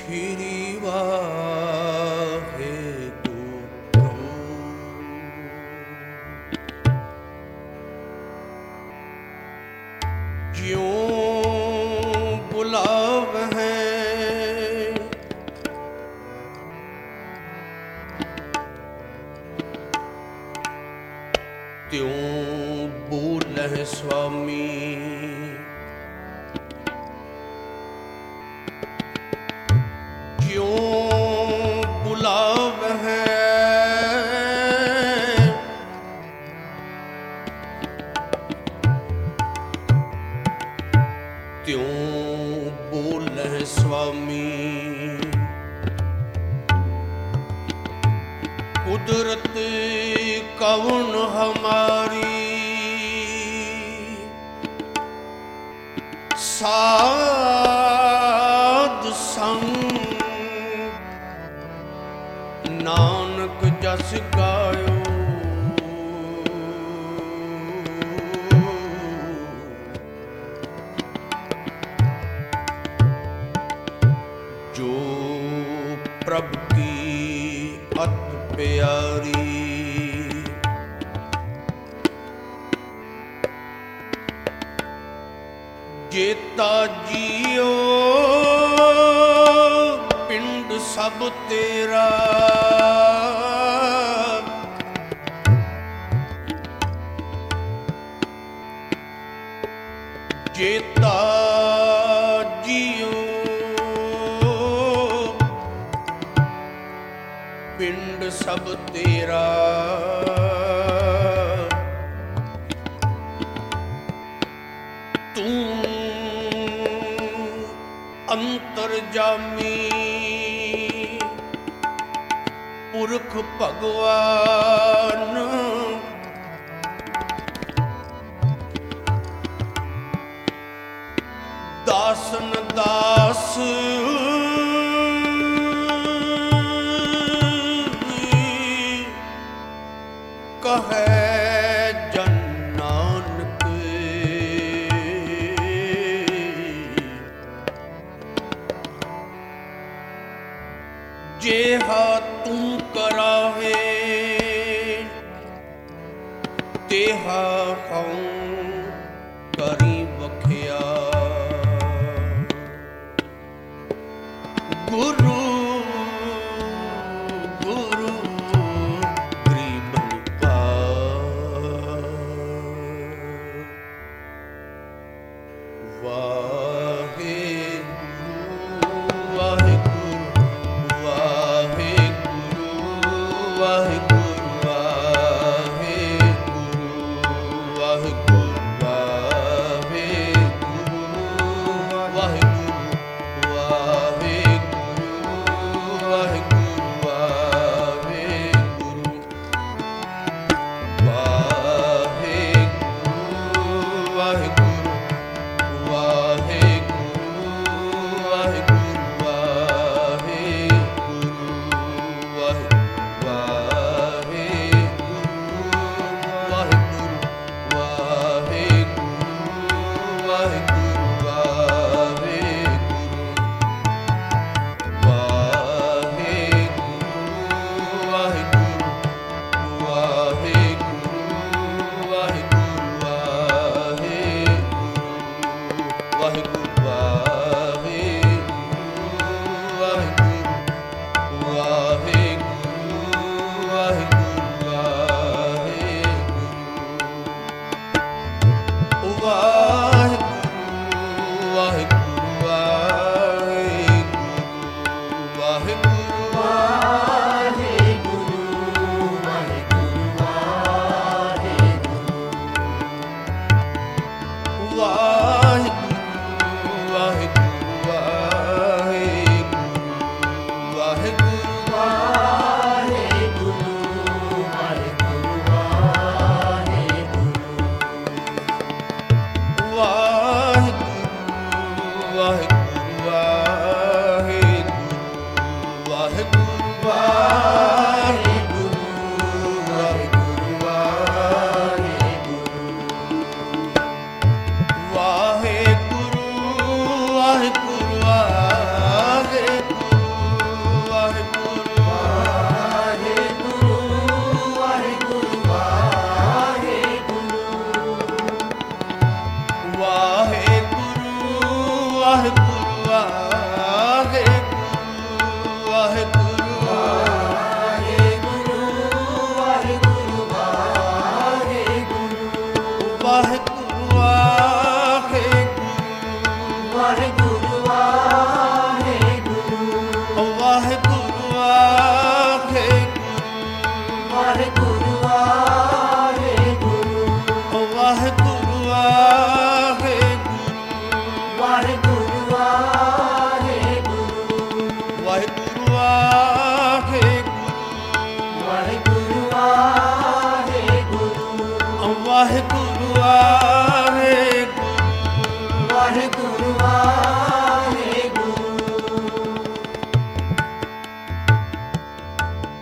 ਸ਼੍ਰੀ ਵਾਹਿਗੁਰੂ। ਜਿਉਂ ਬੁਲਾਵਹਿ ਤਿਉਂ ਬੋਲਹਿ ਸੁਆਮੀ। ਜਿਉਂ ਬੁਲਾਵਹਿ ਤਿਉਂ ਬੋਲਹਿ ਸੁਆਮੀ। ਕੁਦਰਤ ਕਵਣ ਹਮਾਰੀ ਸਾਧ ਸੰਗ ਨਾਨਕ ਜਸ ਗਾਇਓ। ਜੋ ਪ੍ਰਭ ਕੀ ਅਤ ਪਿਆਰੀ ਜੇਤਾ ਜੀਓ ਪਿੰਡ ਸਭ ਤੇਰਾ। ਜੇਤਾ ਜੀਓ ਪਿੰਡ ਸਭ ਤੇਰਾ। ਤੂੰ ਅੰਤਰਜਾਮੀ ਪੁਰਖ ਭਗਵਾਨ। ਦਾਸਨ ਦਾਸ ਕਹੈ ਜਨ ਨਾਨਕ। ਜੇਹਾ ਤੂੰ ਕਰਾਹੇ ਤੇਹਾ ਹਉ ਕਰੀ ਵਖਿਆ। ਗੁਰੂ ਗੁਰੂ ਗਰੀਬਨ ਕਾ। ਵਾਹਿਗੁਰੂ ਵਾਹਿਗੁਰੂ ਵਾਹਿਗੁਰੂ ਵਾਹਿਗੁਰੂ ਵਾਹਿਗੁਰੂ ਵਾਹਿਗੁਰੂ ਵਾਹਿਗੁਰੂ ਵਾਹਿਗੁਰੂ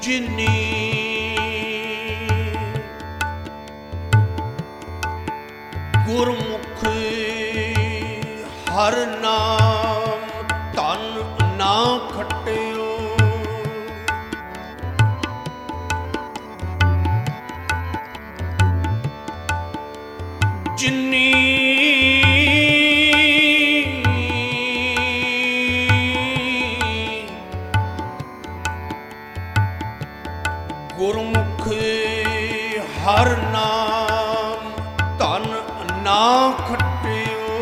ਜਿਨੀ ਗੁਰਮੁਖ ਹਰ ਨਾਮ ਧਨ ਨਾ ਖਟਿਓ। ਜਿਨੀ ਗੁਰਮੁਖ ਹਰ ਨਾਮ ਧਨ ਨਾ ਖਟਿਓ।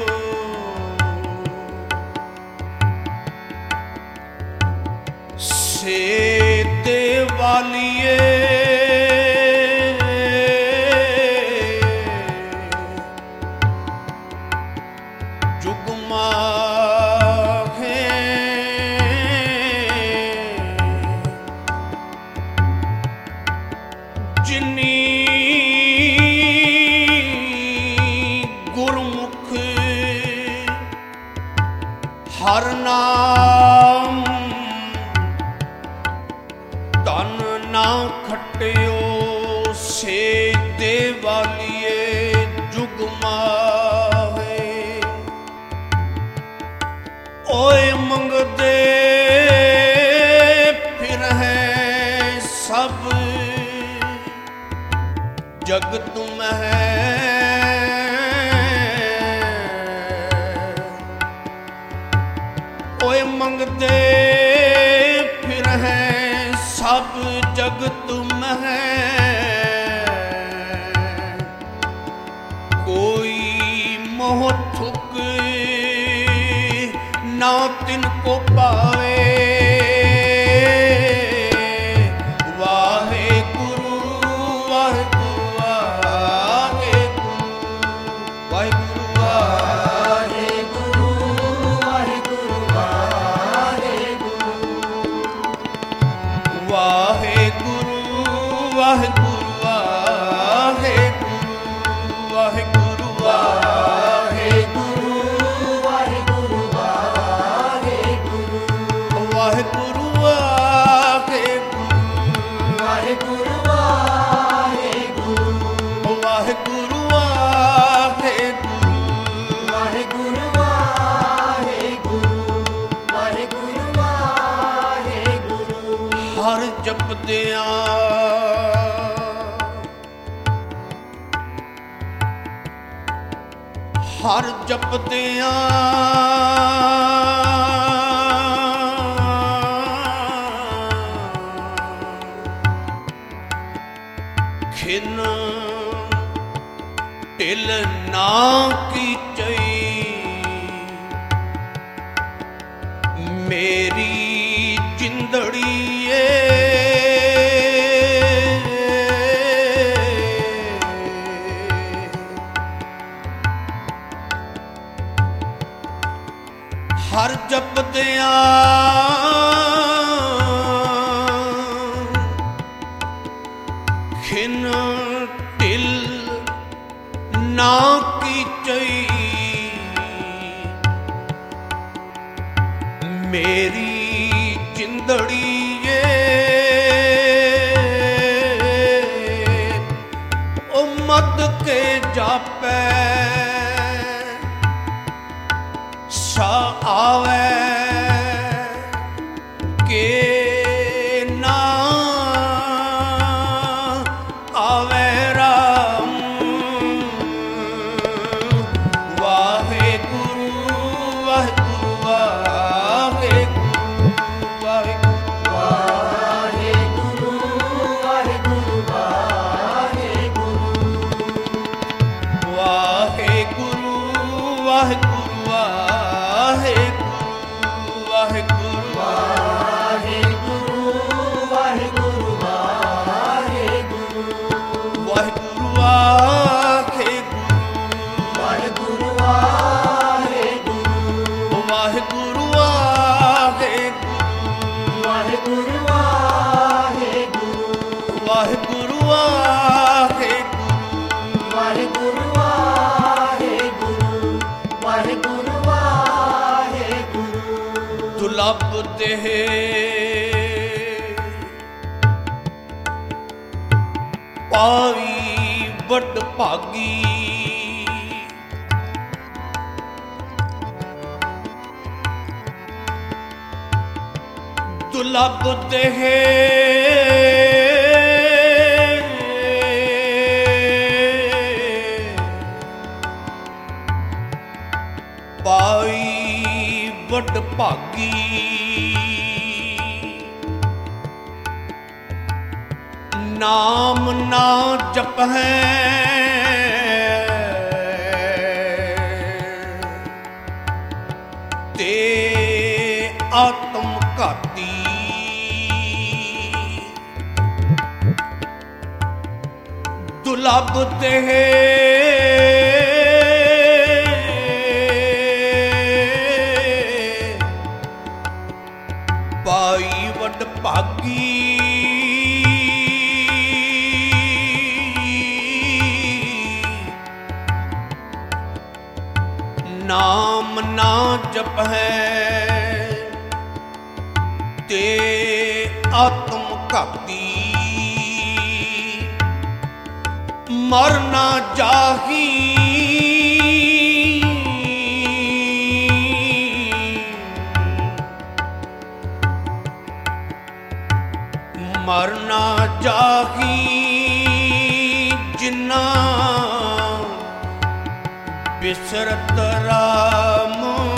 ਸੇ ਤੇ ਵਾਲੀਏ ਜੁਗ ਮਾਹੇ ਜਿਨੀ ਗੁਰਮੁਖ ਹਰ ਨਾਮ ਧਨ ਨਾ ਖਟਿਓ। ਸੇ ਦੇ ਵਾਲੀਏ ਜੁਗ ਮਾਹੇ ਓਏ ਮੰਗਦੇ ਫਿਰ ਹੈ ਸਭ ਜਗਤ ਮਹਿ। ਓਏ ਮੰਗਦੇ ਫਿਰ ਹੈ ਸਭ ਜਗਤ ਮਹਿ। ਕੋਈ ਮੋਹ ਥੁਕ ਨਾ ਤਿਨ ਕੋ ਪਾਵੇ। ਹਰ ਜਪਦਿਆਂ ਹਰ ਜਪਦਿਆਂ ਖਿਨ ਢਿਲ ਨਾ ਕੀਚਈ। ਮੇਰੀ ਜਿੰਦੜੀਏ ਹਰ ਜਪਦਿਆਂ ਖਿਨ ਢਿਲ ਨਾ ਕੀਚਈ। ਮੇਰੀ ਜਿੰਦੜੀਏ ਓ ਮਦ ਕੇ ਜਾਪੈ ਸਾ ਆਵੈ ਕੇ ਨਾ ਆਵੈ ਰਾਮ। ਵਾਹਿਗੁਰੂ ਵਾਹਿਗੁਰੂ ਦੁਲੱਭ ਤੇ ਪਾਈ ਵੱਡ ਭਾਗੀ। ਦੁਲਬ ਦੇਹ ਪਾਈ ਵੱਡ ਭਾਗੀ। ਨਾਮ ਨਾ ਜਪਹਿ ਤੇ ਆਤਮ ਘਾਤੀ। ਦੁਲਬ ਦੇਹ ਪਾਈ ਵੱਡ ਭਾਗੀ। ਨਾਮ ਨਾ ਜਪਹਿ ਤੇ ਆਤਮ ਘਾਤੀ। ਮਰ ਨਾ ਜਾਹੀ ਮਰ ਨਾ ਜਾਹੀ ਜਿਨਾ ਬਿਸਰਤ ਰਾਮ।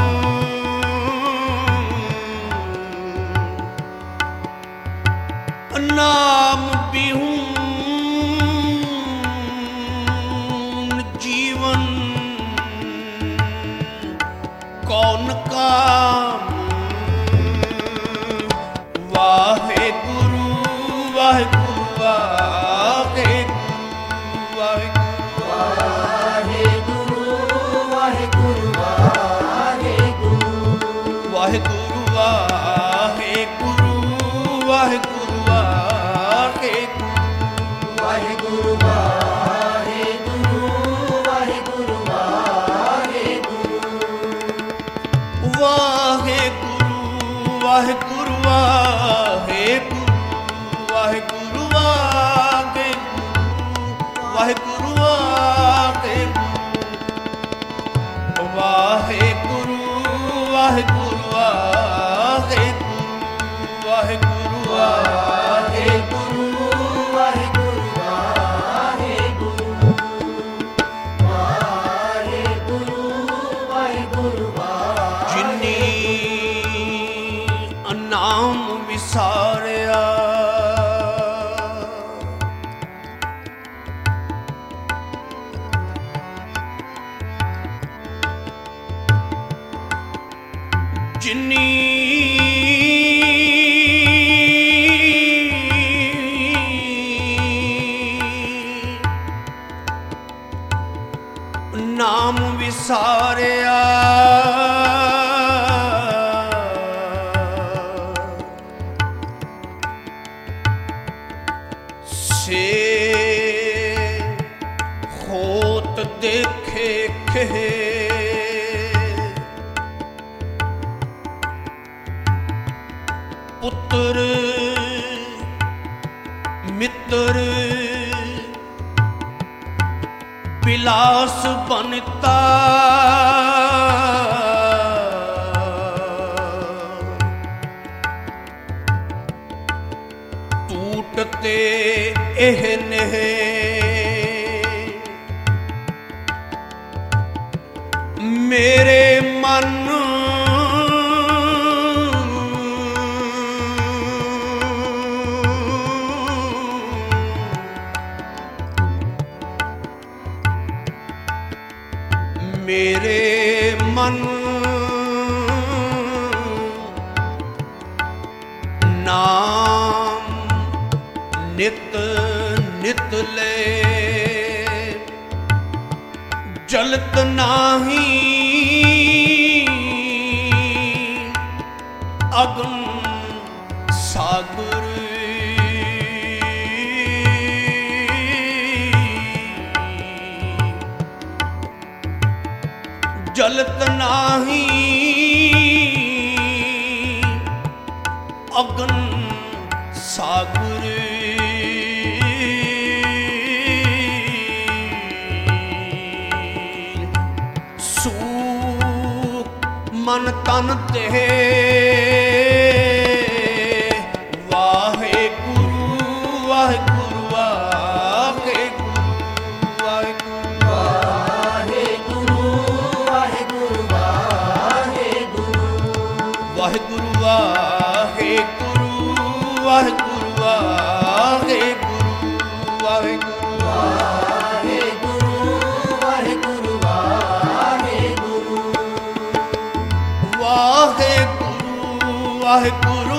ਨਾਮ ਬਿਹੂ ਜੀਵਨ ਕੌਣ ਕਾਮ। ਵਾਹਿਗੁਰੂ ਵਾਹਿਗੁਰੂ ਵਾਹਿਗੁਰੂ ਵਾਹਿਗੁਰੂ ਵਾਹਿਗੁਰੂ ਵਾਹਿਗੁਰੂ ਵਾਹਿਗੁਰੂ ਵਾਹਿਗੁਰੂ ਵਾਹਿਗੁਰੂ ਵਾਹਿਗੁਰੂ ਵਾਹਿਗੁਰੂ ਵਾਹਿਗੁਰੂ ਵਾਹਿਗੁਰੂ ਵਾਹਿਗੁਰੂ ਵਾਹਿਗੁਰੂ ਵਾਹਿਗੁਰੂ ਵਾਹਿਗੁਰੂ ਵਾਹਿਗੁਰੂ ਜਿਨੀ ਨਾਮ ਵਿਸਾਰਿਆ ਜਿਨੀ ਨਾਮ ਵਿਸਾਰਿਆ ਸੇ ਹੋਤ ਦੇਖੇ ਖੇ। ਪੁੱਤਰ ਮਿੱਤਰ ਬਿਲਾਸ ਬਨਤਾ। ਟੂਟਤੇ ਇਹ ਨੇਹ ਮੇਰੇ ਮਨ। ਮੇਰੇ ਮਨ ਨਾਮ ਨਿਤ ਨਿਤ ਲੈ। ਜਲਤ ਨਾਹੀ ਅਗਨ ਸਾਗਰ। ਜਲਤ ਨਾਹੀ ਅਗਨ ਸਾਗਰ। ਮਨ ਤਨ ਤੇ ਵਾਹਿਗੁਰੂ ਵਾਹਿਗੁਰੂ ਵਾਹਿਗੁਰੂ ਵਾਹਿਗੁਰੂ ਵਾਹਿਗੁਰੂ ਵਾਹਿਗੁਰੂ ਵਾਹਿਗੁਰੂ ਵਾਹਿਗੁਰੂ ਵਾਹਿਗੁਰੂ ਵਾਹਿਗੁਰੂ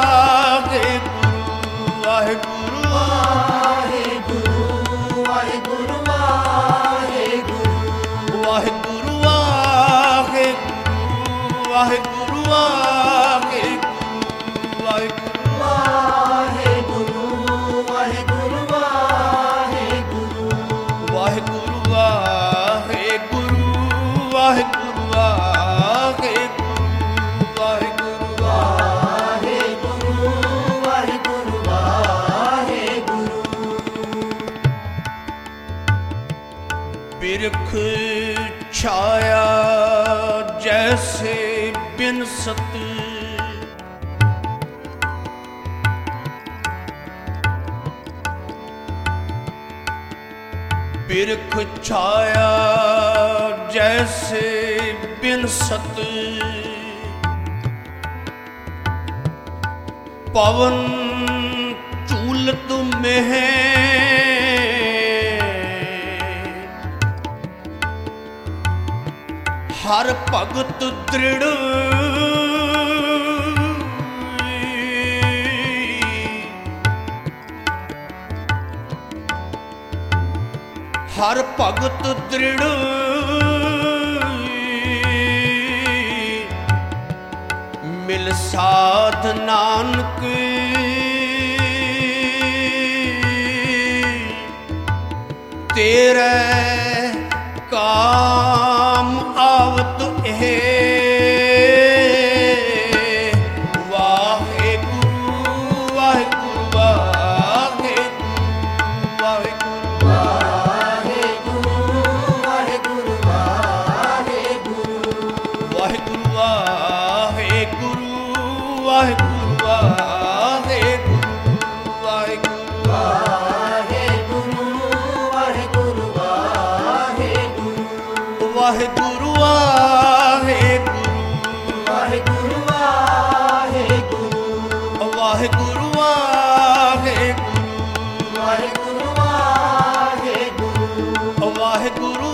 ਵਾਹਿਗੁਰੂ ਵਾਹਿਗੁਰੂ ਵਾਹਿਗੁਰੂ ਵਾਹਿਗੁਰੂ ਬਿਰਖ ਛਾਇਆ ਜੈਸੇ ਬਿਨਸਤ ਬਿਰਖ ਛਾਇਆ ਜੈਸੇ ਬਿਨਸਤ ਪਵਨ ਝੂਲਤ ਮਹਿ ਹਰ ਭਗਤ ਦ੍ਰਿੜ ਹਰ ਭਗਤ ਦ੍ਰਿੜ ਮਿਲ ਸਾਧ ਨਾਨਕ ਤੇਰੇ ਕਾਮ ਆਵਤ ਇਹ ਵਾਹਿਗੁਰੂ ਵਾਹਿਗੁਰੂ ਵਾਹਿਗੁਰੂ ਵਾਹਿਗੁਰੂ ਵਾਹਿਗੁਰੂ ਵਾਹਿਗੁਰੂ ਵਾਹਿਗੁਰੂ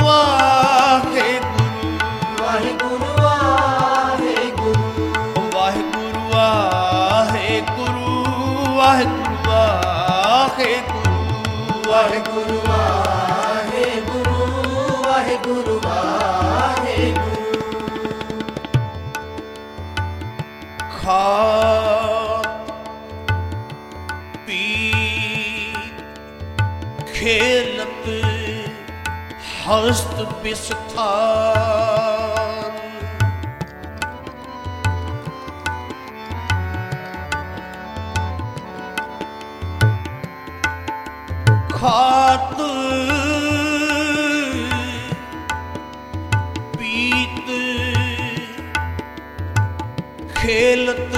ਵਾਹਿਗੁਰੂ ਖਾ ਪੀ ਖੇਲਤ ਹਸਤ ਬਿਸਥਾਨ ਖਾਤ ਪੀਤ ਖੇਲਤ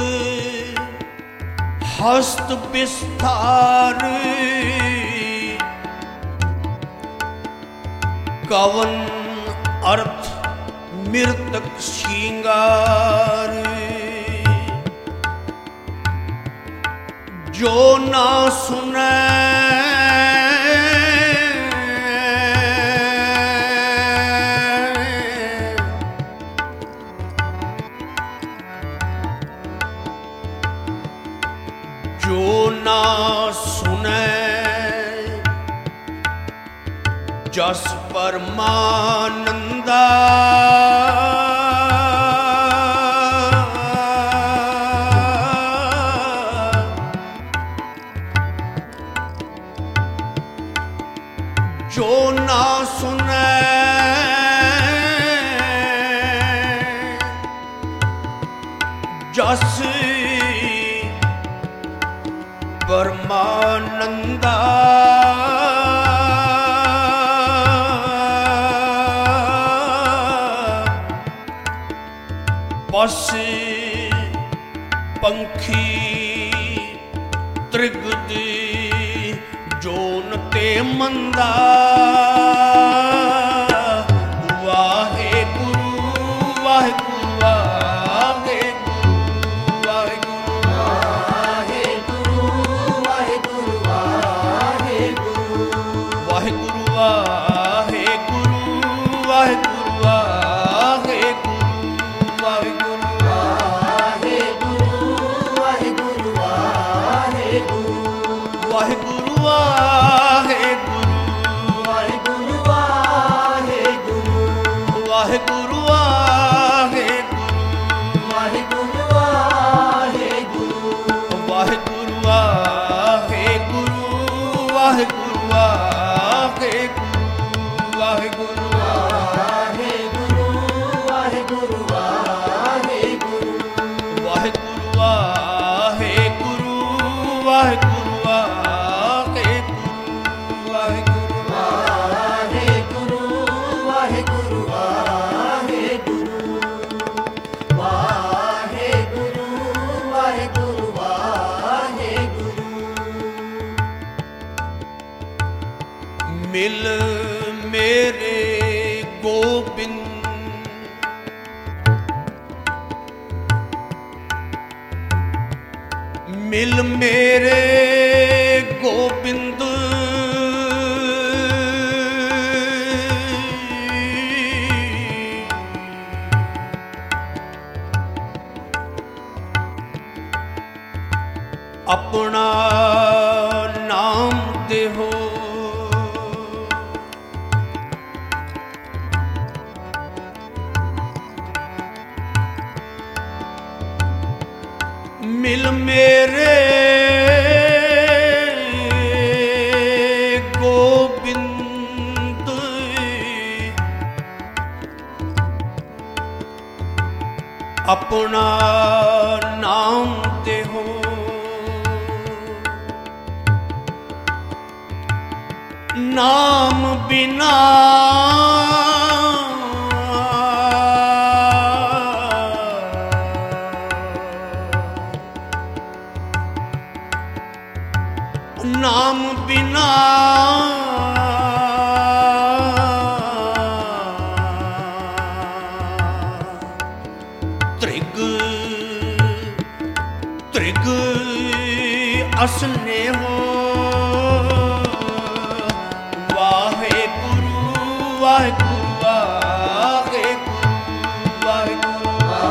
ਹਸਤ ਬਿਸਥਾਰ ਕਵਨ ਅਰਥ ਮਿਰਤਕ ਸ਼ਿੰਗਾਰ ਜੋ ਨਾ ਸੁਨੈ ਜੋ ਨਾ ਸੁਨੈ ਜਸ ਪਰਮਾਨੰਦਾ ਜੋ ਨਾ ਸੁਨੈ ਜਸ ਪਰਮਾਨੰਦਾ ਪੰਖੀ ਤ੍ਰਿਗਦੀ ਜੋਨ ਤੇ ਮੰਦਾ ਵਾਹਿਗੁਰੂ ਵਾਹਿਗੁਰੂ ਵਾਹਿਗੁਰੂ ਵਾਹਿਗੁਰੂ ਵਾਹਿਗੁਰੂ ਵਾਹਿਗੁਰੂ ਵਾਹਿਗੁਰੂ ਵਾਹਿਗੁਰੂ ਵਾਹਿਗੁਰੂ ਵਾਹਿਗੁਰੂ ਮਿਲ ਮੇਰੇ ਗੋਬਿੰਦ ਮਿਲ ਮੇਰੇ ਗੋਬਿੰਦ ਆਪਣਾ ਨਾਮ ਦੇਹੋ ਮਿਲ ਮੇਰੇ ਗੋਬਿੰਦ ਆਪਣਾ ਨਾਮ ਦੇਹੋ ਨਾਮ ਬਿਨਾ ਨਾਮ ਬਿਨਾ ਤ੍ਰਿਗ ਤ੍ਰਿਗ ਅਸਨੇ ਹੋ ਵਾਹਿਗੁਰੂ ਵਾਹਿਗੁਰੂ ਵਾਹਿਗੁਰੂ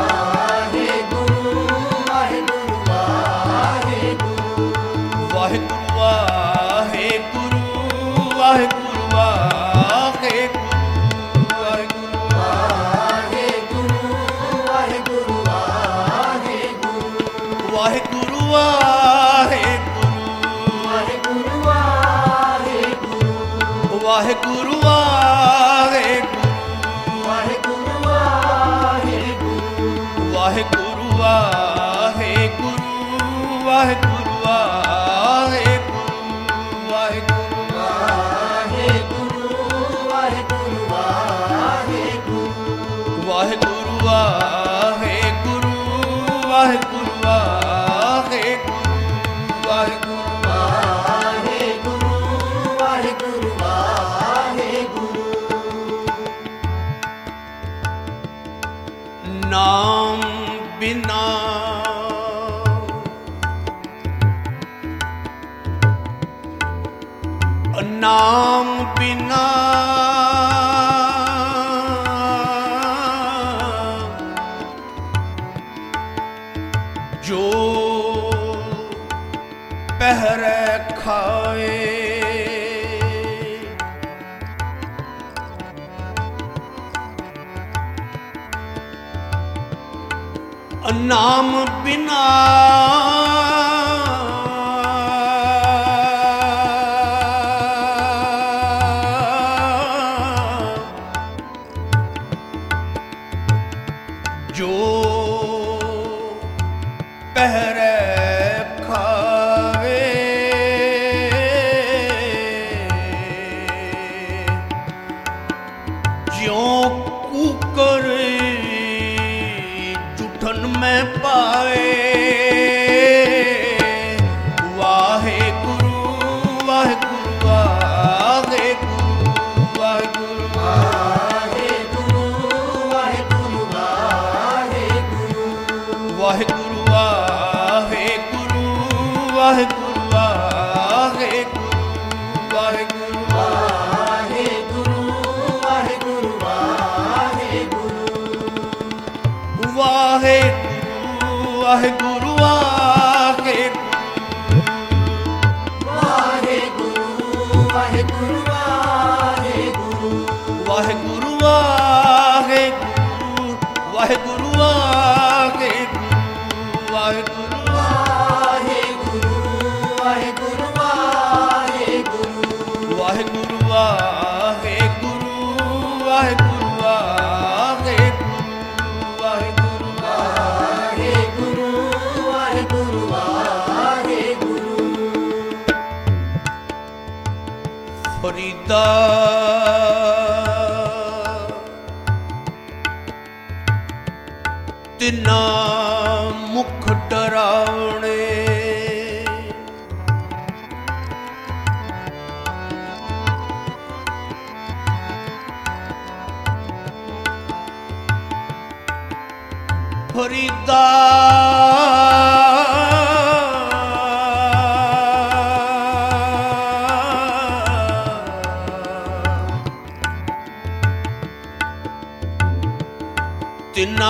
ਵਾਹਿਗੁਰੂ ਵਾਹਿਗੁਰੂ ਵਾਹਿਗੁਰੂ ਨਾਮ ਬਿਨਾ ਨਾਮ ਬਿਨਾ ਜੋ ਪਹਿਰੇ ਖਾਏ ਨਾਮ ਬਿਨਾ ਜੋ ਪਹਿਰੇ ਖਾਵੇ ਜਿਉ ਕੂਕਰ ਜੁਠਨ ਮੈਂ ਪਾਏ ਫਰੀਦਾ ਤਿਨਾ ਮੁਖ ਡਰਾਵਣੇ ਫਰੀਦਾ ਤਿਨਾ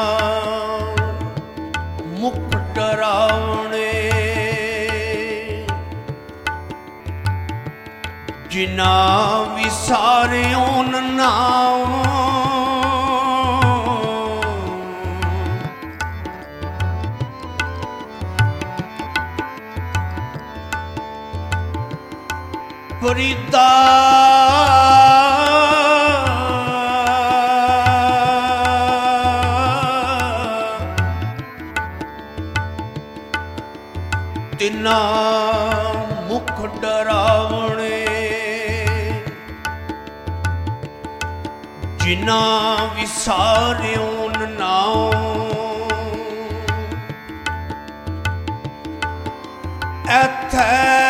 ਮੁਖ ਡਰਾਵਣੇ ਜਿਨਾ ਵਿਸਾਰਿਓ ਨਾਮ ਫਰੀਦਾ ਤਿਨਾ ਮੁਖ ਡਰਾਵਣੇ ਜਿਨਾ ਵਿਸਾਰਿਓ ਨਾਉ ਐਥੈ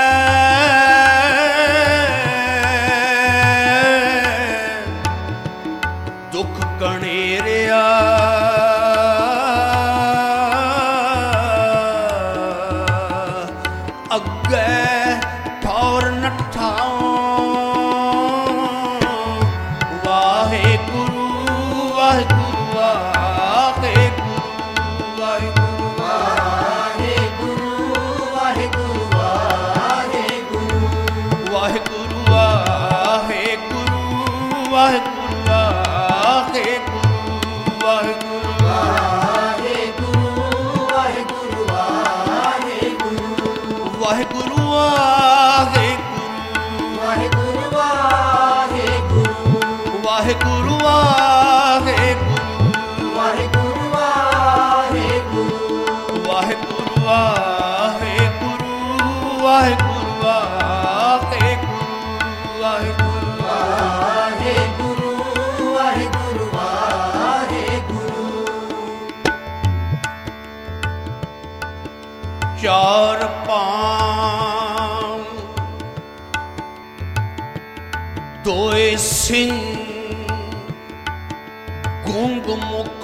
ਦੁਖ ਕਣੇਰਿਆ ਅੱਗੇ ਠੌਰ ਨੱਠਾ ਵਾਹਿਗੁਰੂ ਵਾਹਿਗੁਰੂ ਵਾਹਿਗੁਰੂ ਵਾਹਿਗੁਰੂ ਵਾਹਿਗੁਰੂ ਵਾਹਿਗੁਰੂ ਵਾਹਿਗੁਰੂ ਵਾਹਿਗੁਰੂ ਵਾਹਿਗੁਰੂ ਵਾਹਿਗੁਰੂ ਵਾਹਿਗੁਰੂ ਵਾਹਿਗੁਰੂ ਚਾਰ ਪਾਂਵ ਦੋਏ ਸਿੰਘ ਗੁੰਗ ਮੁਖ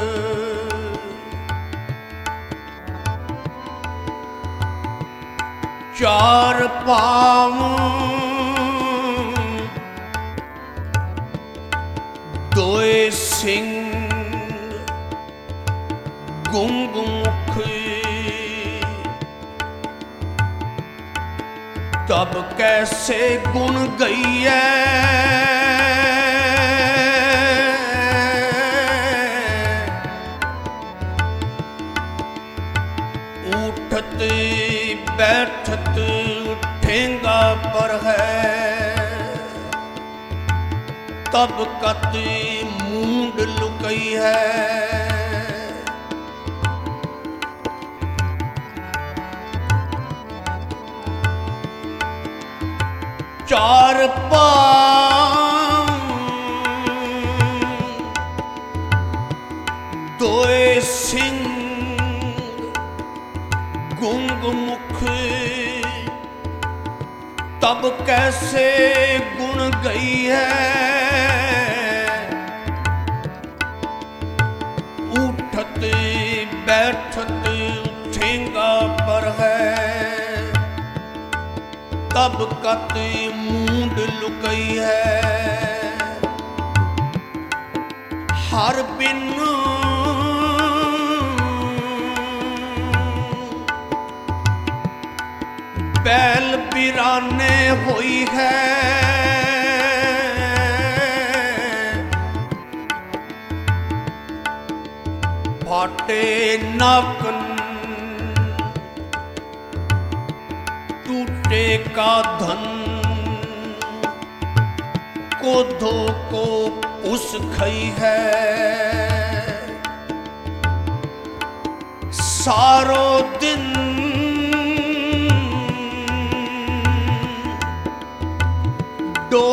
ਚਾਰ ਪਾਂਵ ਦੋਏ ਸਿੰਘ ਗੁੰਗ ਮੁਖ ਤਬ ਕੈਸੇ ਗੁਣ ਗਈਐ ਉਠਤ ਬੈਠਤ ਠੇਂਗਾ ਪਰ ਹੈ ਤਬ ਕਤ ਮੂੰਡ ਲੁਕਈ ਹੈ ਚਾਰ ਪਾਂਵ ਦੋਏ ਸਿੰਘ ਗੁੰਗ ਮੁਖ ਤਬ ਕੈਸੇ ਗੁਣ ਗਈ ਹੈ ਉਠਤ ਬੈਠਤ ਠੇਂਗਾ ਪਰ ਹੈ ਤਬ ਕਤ ਮੂੰਡ ਲੁਕਈ ਹੈ ਹਰ ਬਿਨ ਬੈਲ ਬਿਰਾਨੇ ਹੋਈ ਹੈ ਫਾਟੇ ਨਕਨ टूटे का धन कोधो को उस खई है सारो दिन डो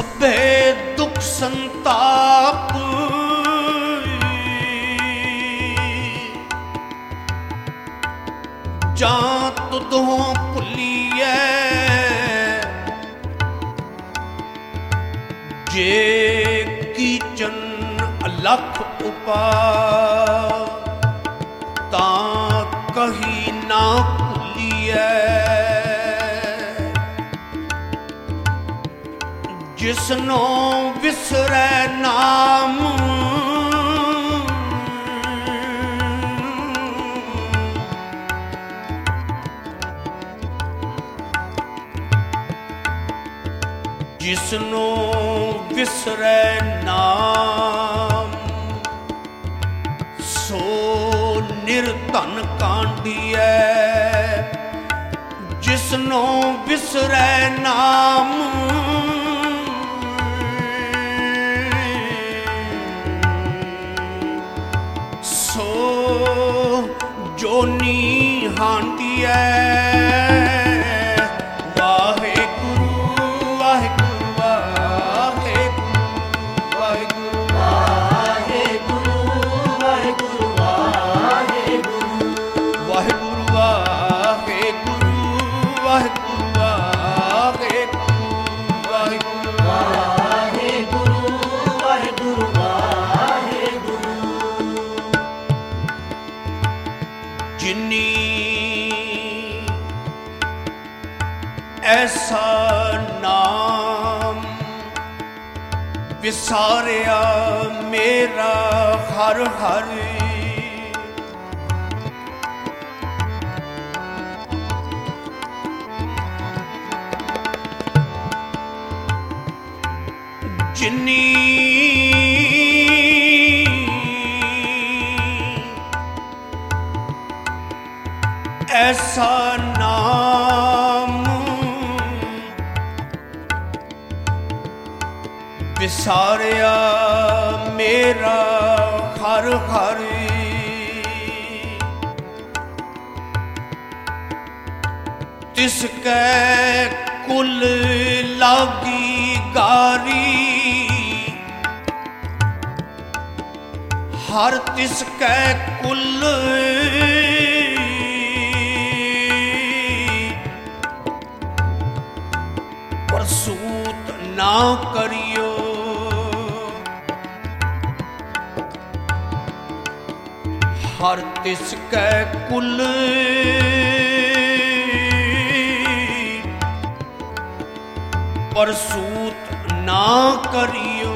ਸਭੇ ਦੁਖ ਸੰਤਾਪ ਜਾਂ ਤੁਧੋਂ ਭੁੱਲੀਐ ਜੇ ਕੀਚਨ ਅਲਖ ਉਪਾਇ ਤਾਂ ਕਹੀ ਨਾ ਭੁੱਲੀਐ ਜਿਸਨੋਂ ਵਿਸਰੈ ਨਾਮ ਜਿਸਨੋਂ ਵਿਸਰੈ ਨਾਮ ਸੋ ਨਿਰਧਨ ਕਾਂਡੀਐ ਜਿਸਨੋਂ ਵਿਸਰੈ ਨਾਮ ਸੋ ਜੋਨੀ ਹਾਂਡੀਐ ਐਸਾ ਨਾਮ ਵਿਸਾਰਿਆ ਮੇਰਾ ਹਰ ਹਰ ਜਿਨੀ ਐਸਾ ਨਾਮ ਵਿਸਾਰਿਆ ਮੇਰਾ ਹਰ ਹਰ ਤਿਸ ਕੈ ਕੁਲ ਲਾਗੀ ਗਾਰੀ ਹਰ ਤਿਸ ਕੈ ਕੁਲ ਪਰਸੂਤ ਨਾ ਕਰਿਓ ਹਰ ਤਿਸ ਕੈ ਕੁਲ ਪਰਸੂਤ ਨਾ ਕਰਿਓ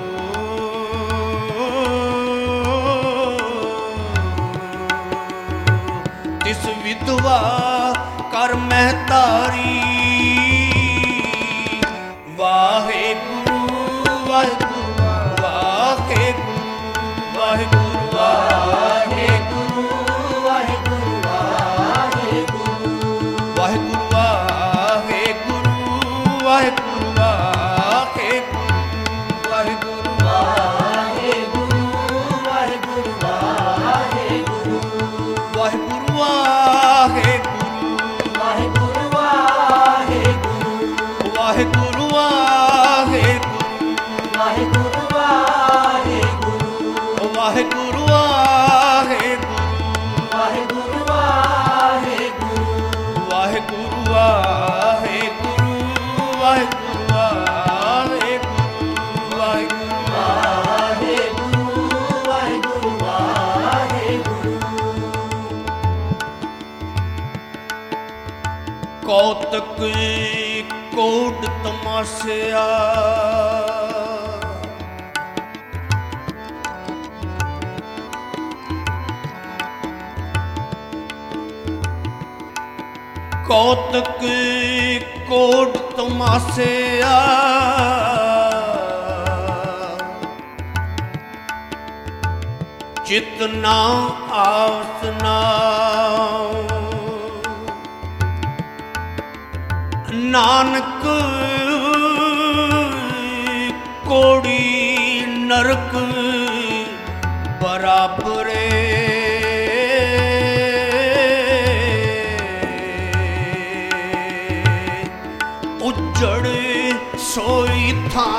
ਤਿਸ ਵਿਧਵਾ ਕਰ ਮਹਿਤਾਰੀ ਵਾਹਿਗੁਰੂ ਵਾਹਿਗੁਰੂ ਵਾਹਿਗੁਰੂ ਵਾਹਿਗੁਰੂ ਵਾਹਿਗੁਰੂ ਵਾਹਿਗੁਰੂ ਵਾਹਿਗੁਰੂ ਵਾਹਿਗੁਰੂ ਵਾਹਿਗੁਰੂ ਵਾਹਿਗੁਰੂ ਵਾਹਿਗੁਰੂ ਵਾਹਿਗੁਰੂ ਵਾਹਿਗੁਰੂ ਵਾਹਿਗੁਰੂ ਵਾਹਿਗੁਰੂ ਵਾਹਿਗੁਰੂ ਵਾਹਿਗੁਰੂ ਵਾਹਿਗੁਰੂ ਕੌਤਕ ਕੋਟ ਤਮਾਸਿਆ ਕੌਤਕ ਕੋਟ ਤਮਾਸਿਆ ਚਿਤ ਨਾ ਆਸਨਾ ਨਾਨਕ ਕੋੜੀ ਨਰਕ ਬਰਾਬਰੇ ਉਜੜ ਸੋਈ ਥਾਂ